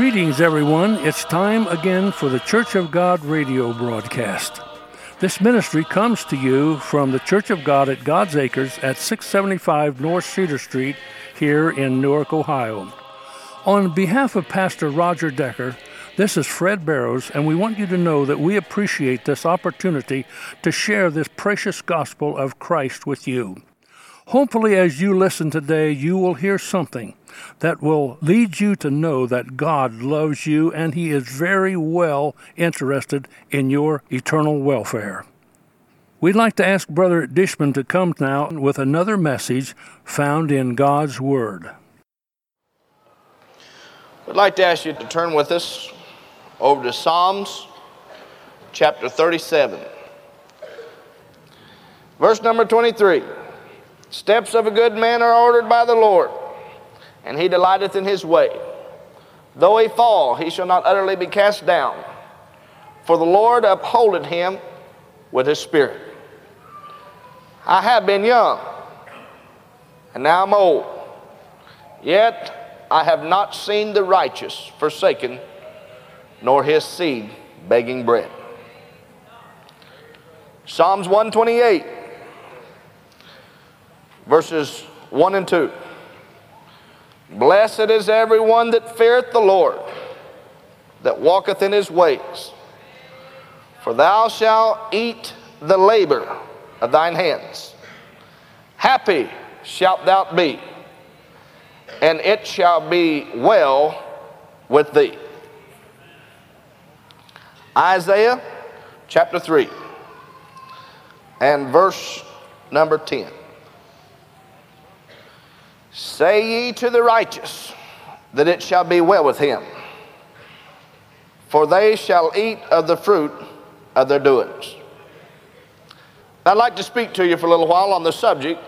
Greetings, everyone. It's time again for the Church of God radio broadcast. This ministry comes to you from the Church of God at God's Acres at 675 North Cedar Street here in Newark, Ohio. On behalf of Pastor Roger Decker, this is Fred Barrows, and we want you to know that we appreciate this opportunity to share this precious gospel of Christ with you. Hopefully, as you listen today, you will hear something that will lead you to know that God loves you and He is very well interested in your eternal welfare. We'd like to ask Brother Dishman to come now with another message found in God's Word. I'd like to ask you to turn with us over to Psalms chapter 37. Verse number 23. Steps of a good man are ordered by the Lord, and he delighteth in his way. Though he fall, he shall not utterly be cast down, for the Lord upholdeth him with his spirit. I have been young, and now I'm old, yet I have not seen the righteous forsaken, nor his seed begging bread. Psalms 128. Verses 1 and 2. Blessed is everyone that feareth the Lord, that walketh in his ways. For thou shalt eat the labor of thine hands. Happy shalt thou be, and it shall be well with thee. Isaiah chapter 3 and verse number 10. Say ye to the righteous that it shall be well with him, for they shall eat of the fruit of their doings. I'd like to speak to you for a little while on the subject,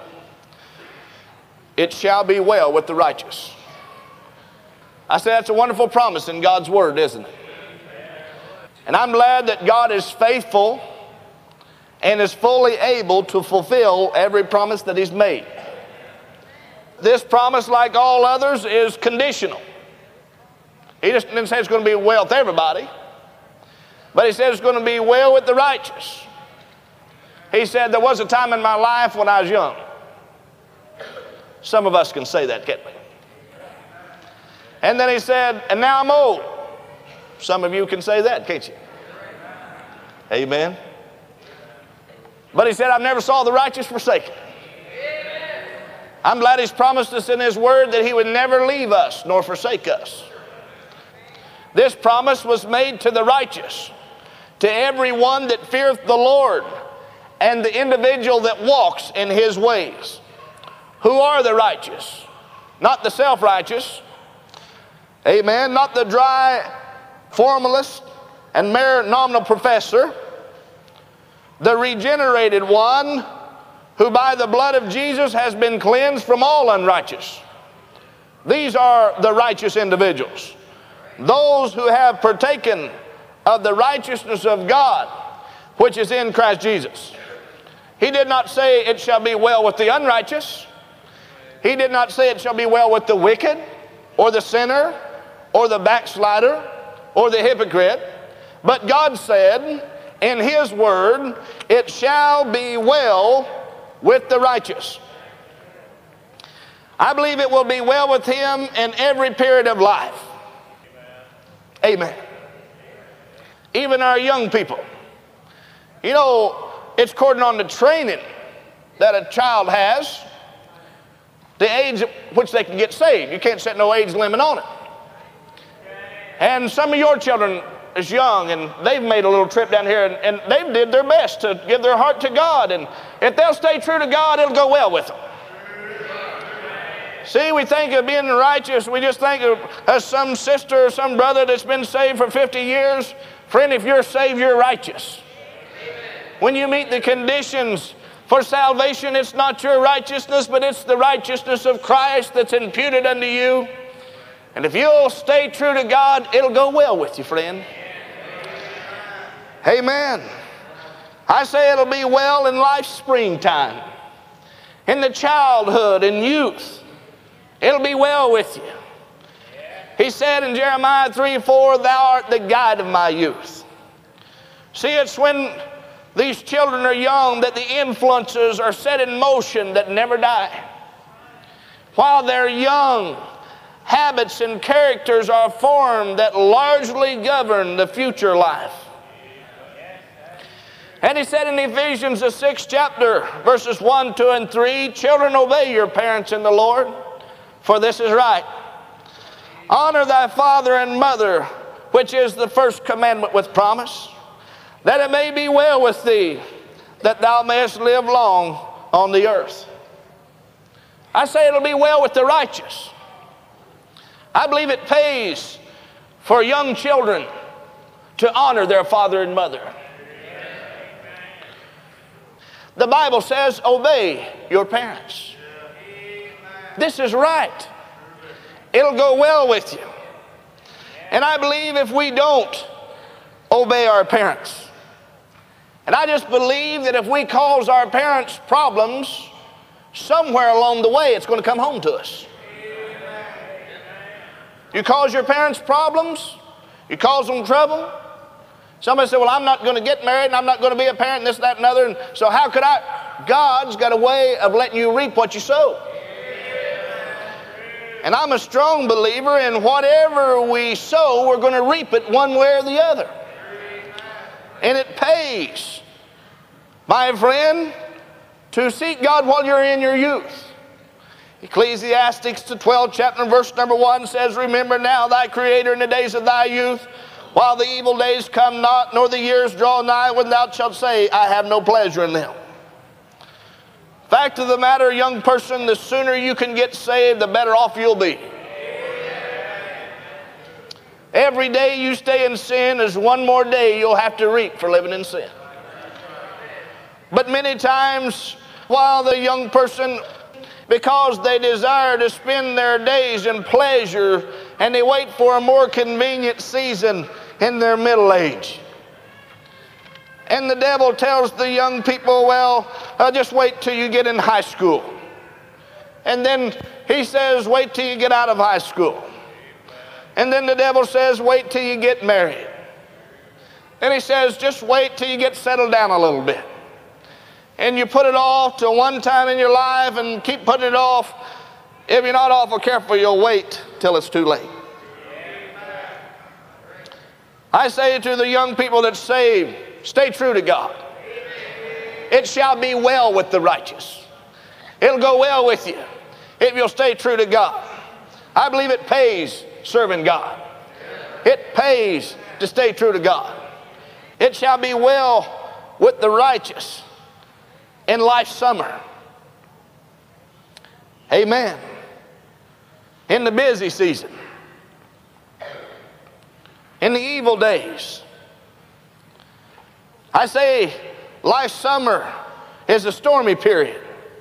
it shall be well with the righteous. I say that's a wonderful promise in God's Word, isn't it? And I'm glad that God is faithful and is fully able to fulfill every promise that He's made. This promise, like all others, is conditional. He just didn't say it's going to be well with everybody, but He said it's going to be well with the righteous. He said, there was a time in my life when I was young. Some of us can say that, can't we? And then He said, and now I'm old. Some of you can say that, can't you? Amen. But He said, I've never saw the righteous forsaken. I'm glad He's promised us in His Word that He would never leave us nor forsake us. This promise was made to the righteous, to everyone that feareth the Lord, and the individual that walks in His ways. Who are the righteous? Not the self-righteous. Amen. Not the dry formalist and mere nominal professor. The regenerated one, who by the blood of Jesus has been cleansed from all unrighteous. These are the righteous individuals. Those who have partaken of the righteousness of God, which is in Christ Jesus. He did not say it shall be well with the unrighteous. He did not say it shall be well with the wicked, or the sinner, or the backslider, or the hypocrite. But God said in His Word, it shall be well with the righteous. I believe it will be well with him in every period of life. Amen. Even our young people. You know, it's according on the training that a child has, the age at which they can get saved. You can't set no age limit on it. And some of your children is young, and they've made a little trip down here, and they've did their best to give their heart to God. And if they'll stay true to God, it'll go well with them. See, we think of being righteous, we just think of some sister or some brother that's been saved for 50 years. Friend, if you're saved, you're righteous. When you meet the conditions for salvation, it's not your righteousness, but it's the righteousness of Christ that's imputed unto you. And if you'll stay true to God, it'll go well with you, friend. Amen. I say it'll be well in life's springtime, in the childhood and youth. It'll be well with you. He said in Jeremiah 3:4, thou art the guide of my youth. See, it's when these children are young that the influences are set in motion that never die. While they're young, habits and characters are formed that largely govern the future life. And he said in Ephesians, the 6th chapter, verses 1, 2, and 3, children, obey your parents in the Lord, for this is right. Honor thy father and mother, which is the first commandment with promise, that it may be well with thee, that thou mayest live long on the earth. I say it'll be well with the righteous. I believe it pays for young children to honor their father and mother. The Bible says, obey your parents. This is right. It'll go well with you. And I believe if we don't obey our parents, and I just believe that if we cause our parents problems, somewhere along the way it's going to come home to us. You cause your parents problems, you cause them trouble. Somebody said, well, I'm not going to get married and I'm not going to be a parent and this, that, and other. And so how could I? God's got a way of letting you reap what you sow. And I'm a strong believer in whatever we sow, we're going to reap it one way or the other. And it pays, my friend, to seek God while you're in your youth. Ecclesiastes, the 12th chapter, verse number 1 says, remember now thy Creator in the days of thy youth, while the evil days come not, nor the years draw nigh, when thou shalt say, I have no pleasure in them. Fact of the matter, young person, the sooner you can get saved, the better off you'll be. Every day you stay in sin is one more day you'll have to reap for living in sin. But many times, while the young person, because they desire to spend their days in pleasure, and they wait for a more convenient season in their middle age. And the devil tells the young people, well, just wait till you get in high school. And then he says, wait till you get out of high school. And then the devil says, wait till you get married. Then he says, just wait till you get settled down a little bit. And you put it off to one time in your life and keep putting it off. If you're not awful careful, you'll wait till it's too late. I say to the young people that's saved, stay true to God. It shall be well with the righteous. It'll go well with you if you'll stay true to God. I believe it pays serving God. It pays to stay true to God. It shall be well with the righteous in life's summer. Amen. In the busy season. In the evil days. I say life's summer is a stormy period.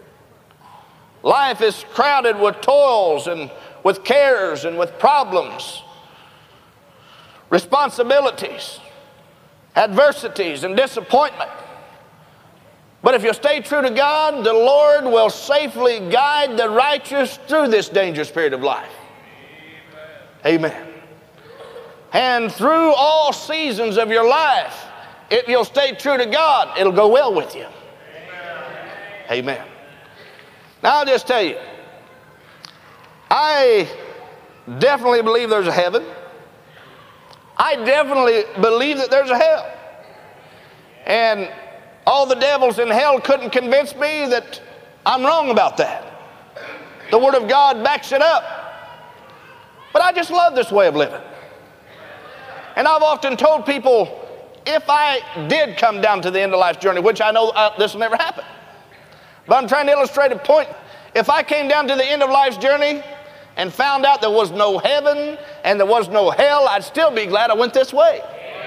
Life is crowded with toils and with cares and with problems, responsibilities, adversities, and disappointment. But if you stay true to God, the Lord will safely guide the righteous through this dangerous period of life. Amen. And through all seasons of your life, if you'll stay true to God, it'll go well with you. Amen. Now I'll just tell you, I definitely believe there's a heaven. I definitely believe that there's a hell. And all the devils in hell couldn't convince me that I'm wrong about that. The Word of God backs it up. But I just love this way of living. And I've often told people, if I did come down to the end of life's journey, which I know this will never happen, but I'm trying to illustrate a point. If I came down to the end of life's journey and found out there was no heaven and there was no hell, I'd still be glad I went this way.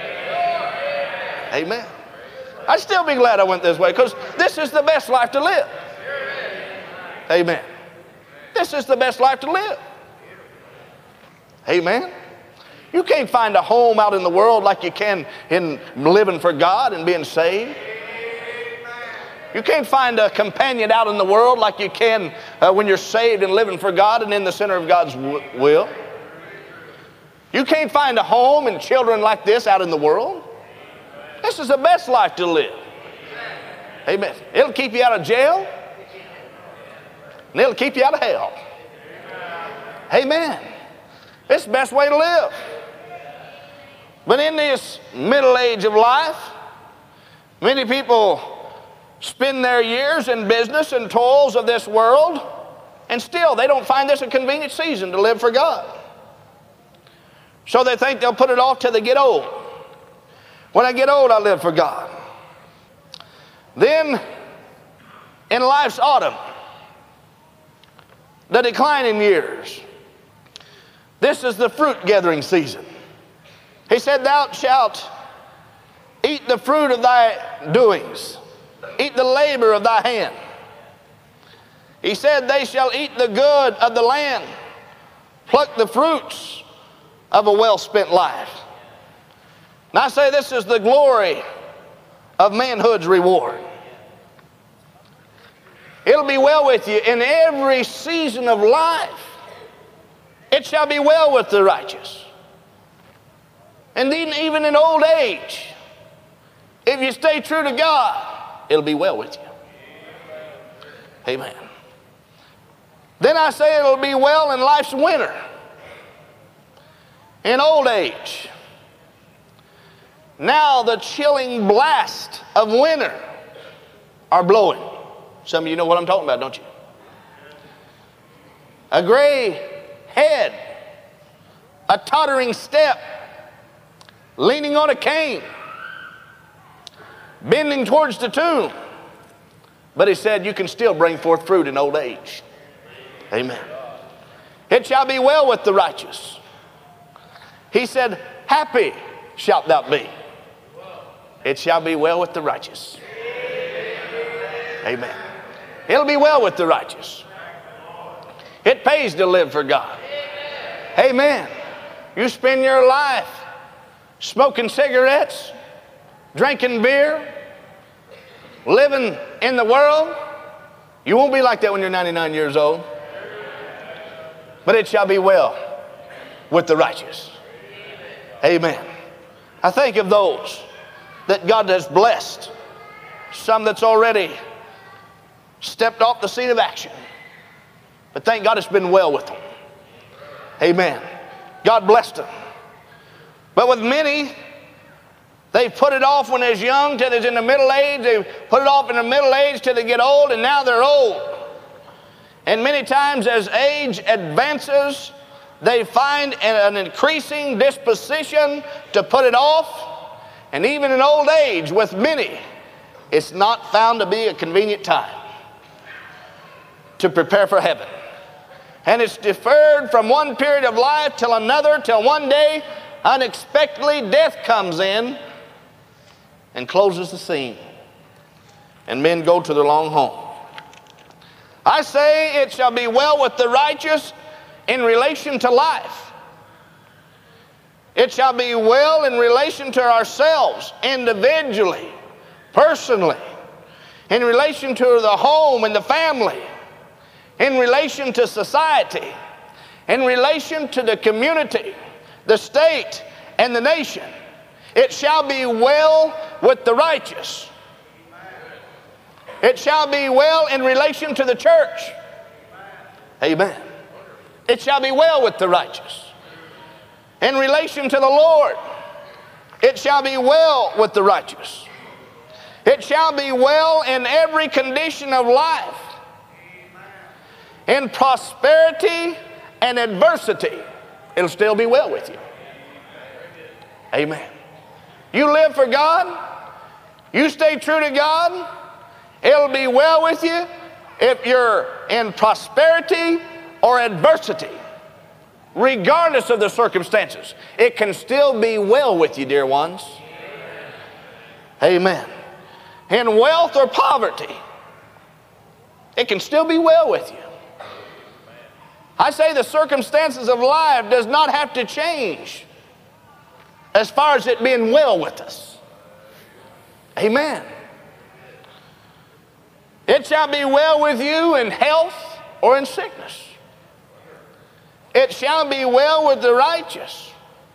Amen. I'd still be glad I went this way, because this is the best life to live. Amen. This is the best life to live. Amen. You can't find a home out in the world like you can in living for God and being saved. You can't find a companion out in the world like you can when you're saved and living for God and in the center of God's will. You can't find a home and children like this out in the world. This is the best life to live. Amen. It'll keep you out of jail, and it'll keep you out of hell. Amen. It's the best way to live. But in this middle age of life, many people spend their years in business and toils of this world, and still they don't find this a convenient season to live for God. So they think they'll put it off till they get old. When I get old, I'll live for God. Then, in life's autumn, the declining years, this is the fruit gathering season. He said, thou shalt eat the fruit of thy doings, eat the labor of thy hand. He said, they shall eat the good of the land, pluck the fruits of a well-spent life. And I say this is the glory of manhood's reward. It'll be well with you in every season of life. It shall be well with the righteous. And then even in old age, if you stay true to God, it'll be well with you. Amen. Then I say it'll be well in life's winter. In old age. Now the chilling blast of winter are blowing. Some of you know what I'm talking about, don't you? A gray head, a tottering step, leaning on a cane, bending towards the tomb. But he said, you can still bring forth fruit in old age. Amen. It shall be well with the righteous. He said, happy shalt thou be. It shall be well with the righteous. Amen. It'll be well with the righteous. It pays to live for God. Amen. You spend your life smoking cigarettes, drinking beer, living in the world. You won't be like that when you're 99 years old. But it shall be well with the righteous. Amen. I think of those that God has blessed. Some that's already stepped off the scene of action. But thank God it's been well with them. Amen. God blessed them. But with many, they put it off when they're young till they're in the middle age. They put it off in the middle age till they get old, and now they're old. And many times as age advances, they find an increasing disposition to put it off. And even in old age, with many, it's not found to be a convenient time to prepare for heaven. And it's deferred from one period of life till another, till one day, unexpectedly, death comes in and closes the scene. And men go to their long home. I say it shall be well with the righteous in relation to life. It shall be well in relation to ourselves, individually, personally, in relation to the home and the family, in relation to society, in relation to the community, the state, and the nation. It shall be well with the righteous. It shall be well in relation to the church. Amen. It shall be well with the righteous. In relation to the Lord, it shall be well with the righteous. It shall be well in every condition of life. In prosperity and adversity, it'll still be well with you. Amen. You live for God, you stay true to God, it'll be well with you if you're in prosperity or adversity. Regardless of the circumstances, it can still be well with you, dear ones. Amen. In wealth or poverty, it can still be well with you. I say the circumstances of life does not have to change as far as it being well with us. Amen. It shall be well with you in health or in sickness. It shall be well with the righteous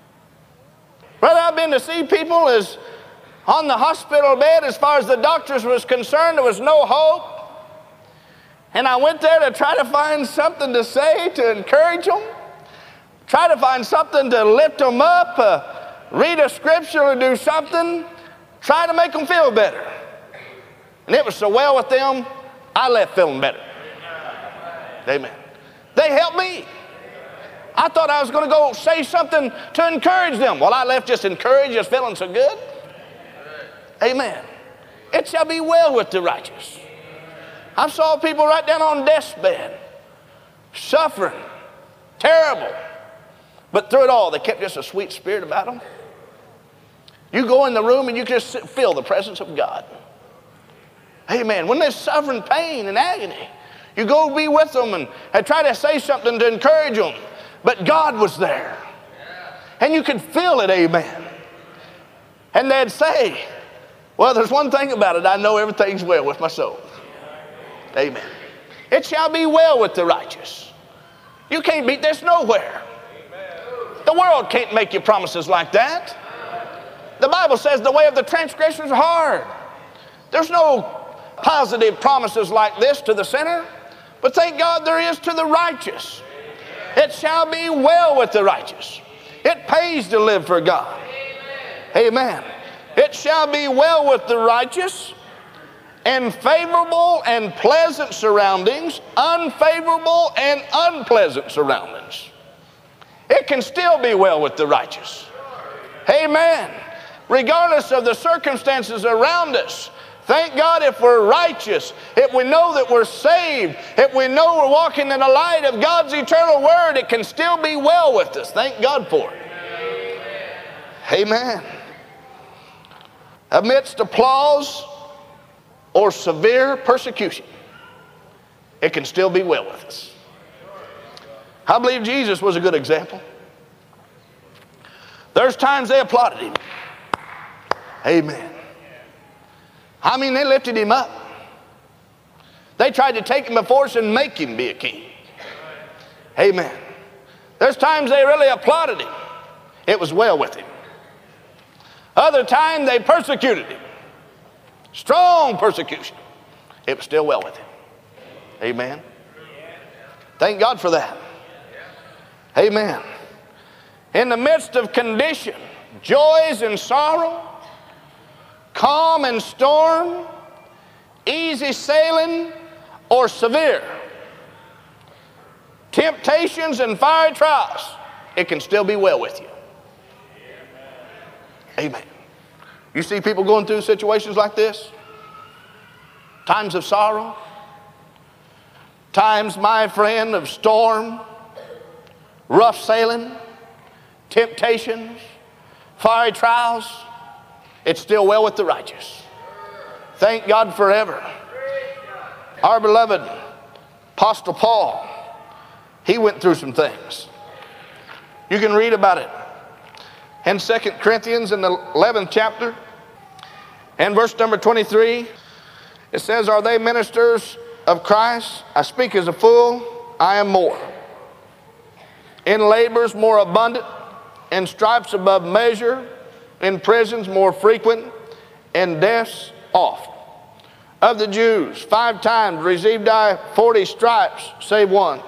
Brother, I've been to see people as on the hospital bed, as far as the doctors was concerned, there was no hope. And I went there to try to find something to say to encourage them, try to find something to lift them up, read a scripture or do something, try to make them feel better. And it was so well with them, I left feeling better. Amen. They helped me. I thought I was going to go say something to encourage them. Well, I left just encouraged, just feeling so good. Amen. It shall be well with the righteous. I saw people right down on death's bed, suffering, terrible. But through it all, they kept just a sweet spirit about them. You go in the room and you just feel the presence of God. Amen. When they're suffering pain and agony, you go be with them and try to say something to encourage them. But God was there. And you could feel it, amen. And they'd say, well, there's one thing about it. I know everything's well with my soul. Amen. It shall be well with the righteous. You can't beat this nowhere. The world can't make you promises like that. The Bible says the way of the transgressor is hard. There's no positive promises like this to the sinner. But thank God there is to the righteous. It shall be well with the righteous. It pays to live for God. Amen. It shall be well with the righteous, and favorable and pleasant surroundings, unfavorable and unpleasant surroundings. It can still be well with the righteous. Amen. Regardless of the circumstances around us, thank God if we're righteous, if we know that we're saved, if we know we're walking in the light of God's eternal word, it can still be well with us. Thank God for it. Amen. Amidst applause or severe persecution, it can still be well with us. I believe Jesus was a good example. There's times they applauded him. Amen. I mean, they lifted him up. They tried to take him before us and make him be a king. Amen. There's times they really applauded him. It was well with him. Other time they persecuted him. Strong persecution. It was still well with him. Amen. Thank God for that. Amen. In the midst of condition, joys and sorrow, calm and storm, easy sailing or severe, temptations and fiery trials, it can still be well with you. Amen. You see people going through situations like this, times of sorrow, times, my friend, of storm, rough sailing, temptations, fiery trials. It's still well with the righteous. Thank God forever. Our beloved Apostle Paul, he went through some things. You can read about it in 2 Corinthians in the 11th chapter and verse number 23. It says, are they ministers of Christ? I speak as a fool, I am more. In labors more abundant, in stripes above measure, in prisons more frequent, in deaths oft. Of the Jews, 5 times received I 40 stripes, save one.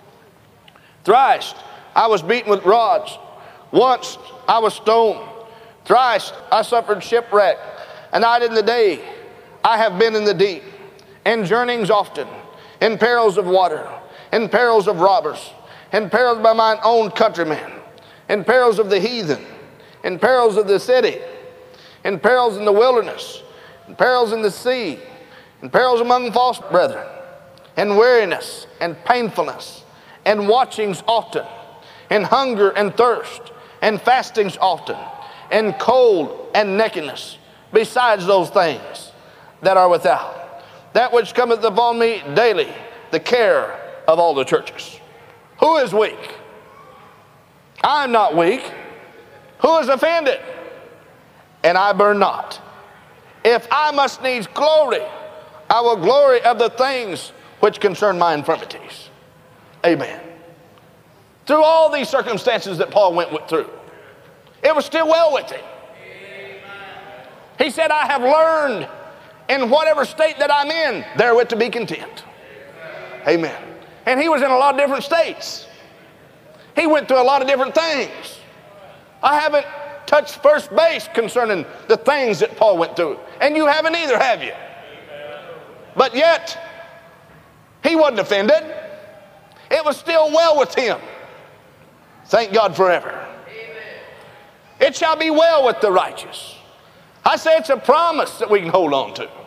Thrice I was beaten with rods. Once I was stoned. Thrice I suffered shipwreck. A night and the day I have been in the deep, in journeyings often, in perils of water, in perils of robbers, in perils by mine own countrymen, in perils of the heathen, in perils of the city, in perils in the wilderness, in perils in the sea, in perils among false brethren, in weariness and painfulness, and watchings often, in hunger and thirst, and fastings often, and cold and nakedness, besides those things that are without, that which cometh upon me daily, the care of all the churches. Who is weak? I'm not weak. Who is offended? And I burn not. If I must needs glory, I will glory of the things which concern my infirmities. Amen. Through all these circumstances that Paul went through, it was still well with him. He said, I have learned in whatever state that I'm in, therewith to be content. Amen. And he was in a lot of different states. He went through a lot of different things. I haven't touched first base concerning the things that Paul went through. And you haven't either, have you? But yet, he wasn't offended. It was still well with him. Thank God forever. It shall be well with the righteous. I say it's a promise that we can hold on to.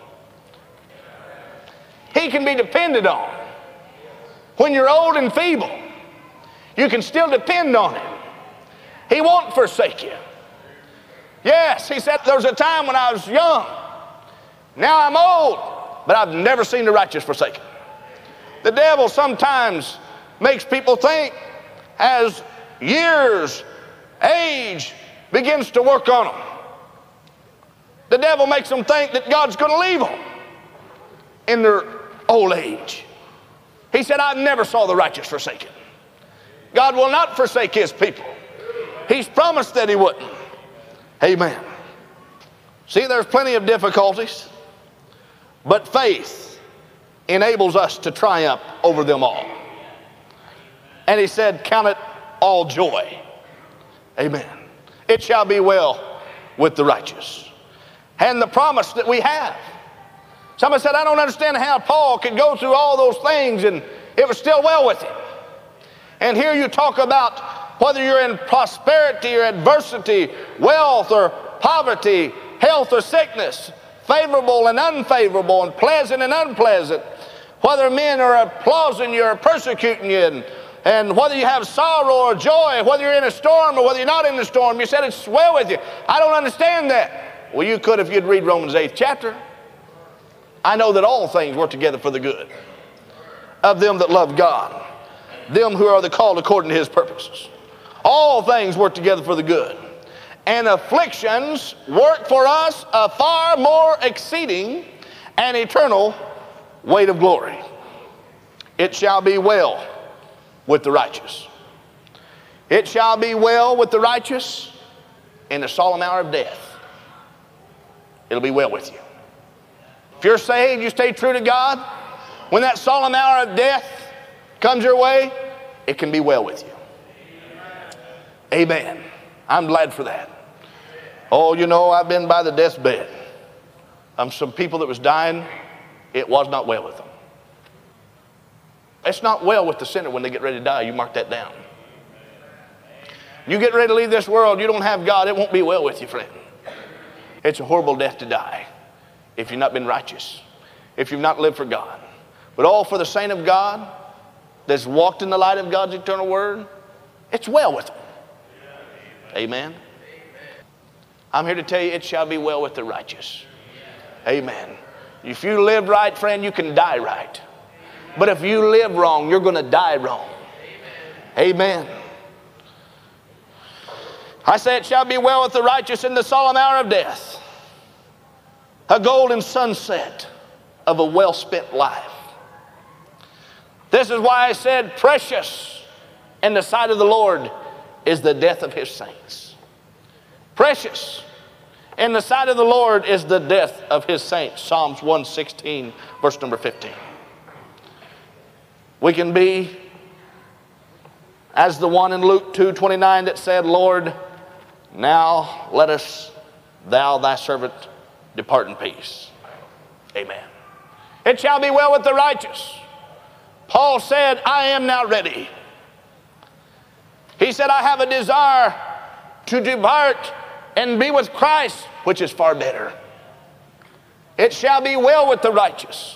He can be depended on. When you're old and feeble, you can still depend on him. He won't forsake you. Yes, he said there was a time when I was young. Now I'm old, but I've never seen the righteous forsaken. The devil sometimes makes people think as years, age begins to work on them. The devil makes them think that God's going to leave them in their old age. He said, I never saw the righteous forsaken. God will not forsake his people. He's promised that he wouldn't. Amen. See, there's plenty of difficulties, but faith enables us to triumph over them all. And he said, count it all joy. Amen. It shall be well with the righteous. And the promise that we have. Somebody said, I don't understand how Paul could go through all those things and it was still well with him. And here you talk about whether you're in prosperity or adversity, wealth or poverty, health or sickness, favorable and unfavorable, and pleasant and unpleasant, whether men are applauding you or persecuting you, and whether you have sorrow or joy, whether you're in a storm or whether you're not in a storm, you said it's well with you. I don't understand that. Well, you could if you'd read Romans 8th chapter. I know that all things work together for the good of them that love God, them who are the called according to his purposes. All things work together for the good. And afflictions work for us a far more exceeding and eternal weight of glory. It shall be well with the righteous. It shall be well with the righteous in the solemn hour of death. It'll be well with you. If you're saved, you stay true to God. When that solemn hour of death comes your way, it can be well with you. Amen. I'm glad for that. Oh, you know, I've been by the deathbed. Some people that was dying, it was not well with them. It's not well with the sinner when they get ready to die. You mark that down. You get ready to leave this world, you don't have God, it won't be well with you, friend. It's a horrible death to die if you've not been righteous, if you've not lived for God. But all for the saint of God that's walked in the light of God's eternal word, it's well with them. Amen. I'm here to tell you it shall be well with the righteous. Amen. If you live right, friend, you can die right. But if you live wrong, you're going to die wrong. Amen. I say it shall be well with the righteous in the solemn hour of death. A golden sunset of a well-spent life. This is why I said precious in the sight of the Lord is the death of his saints. Precious in the sight of the Lord is the death of his saints. Psalms 116, verse number 15. We can be as the one in Luke 2:29 that said, Lord, now let us, thou thy servant, depart in peace. Amen. It shall be well with the righteous. Paul said, I am now ready. He said, I have a desire to depart and be with Christ, which is far better. It shall be well with the righteous.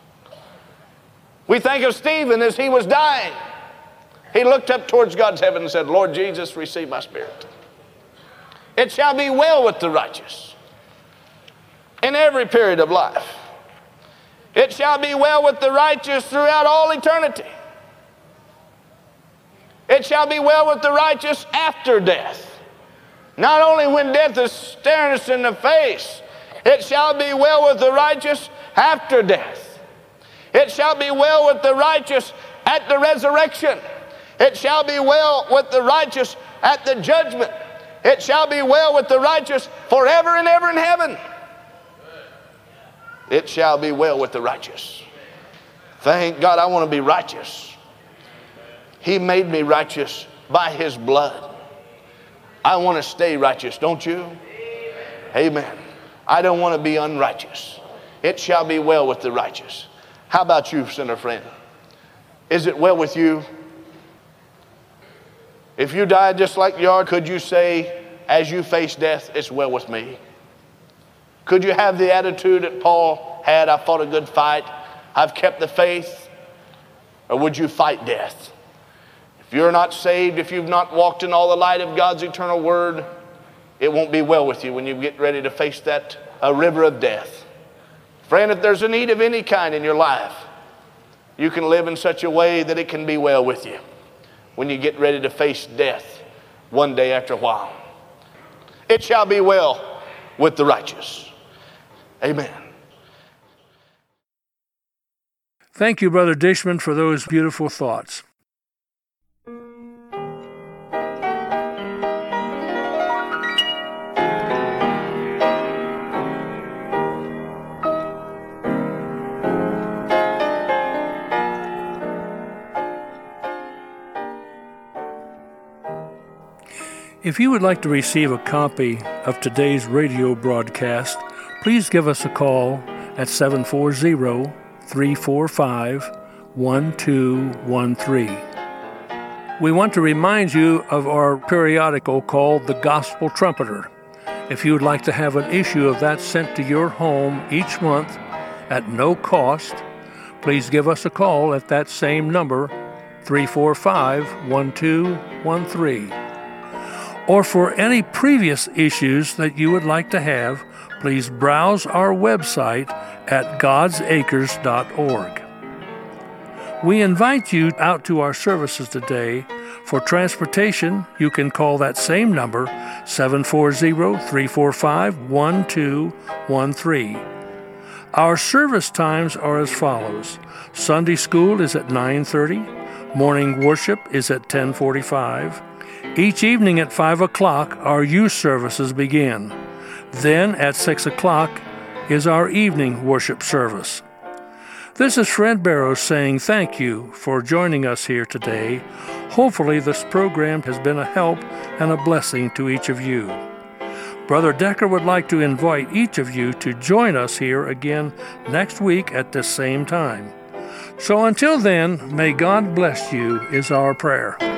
We think of Stephen as he was dying. He looked up towards God's heaven and said, Lord Jesus, receive my spirit. It shall be well with the righteous in every period of life. It shall be well with the righteous throughout all eternity. It shall be well with the righteous after death. Not only when death is staring us in the face, it shall be well with the righteous after death. It shall be well with the righteous at the resurrection. It shall be well with the righteous at the judgment. It shall be well with the righteous forever and ever in heaven. It shall be well with the righteous. Thank God, I want to be righteous. He made me righteous by His blood. I want to stay righteous, don't you? Amen. I don't want to be unrighteous. It shall be well with the righteous. How about you, sinner friend? Is it well with you? If you died just like you are, could you say, as you face death, it's well with me? Could you have the attitude that Paul had, I fought a good fight, I've kept the faith? Or would you fight death? If you're not saved, if you've not walked in all the light of God's eternal word, it won't be well with you when you get ready to face that river of death. Friend, if there's a need of any kind in your life, you can live in such a way that it can be well with you when you get ready to face death one day after a while. It shall be well with the righteous. Amen. Thank you, Brother Dishman, for those beautiful thoughts. If you would like to receive a copy of today's radio broadcast, please give us a call at 740-345-1213. We want to remind you of our periodical called The Gospel Trumpeter. If you would like to have an issue of that sent to your home each month at no cost, please give us a call at that same number, 345-1213. Or for any previous issues that you would like to have, please browse our website at godsacres.org. We invite you out to our services today. For transportation, you can call that same number, 740-345-1213. Our service times are as follows. Sunday school is at 9:30. Morning worship is at 10:45. Each evening at 5 o'clock, our youth services begin. Then at 6 o'clock is our evening worship service. This is Fred Barrows saying thank you for joining us here today. Hopefully this program has been a help and a blessing to each of you. Brother Decker would like to invite each of you to join us here again next week at this same time. So until then, may God bless you is our prayer.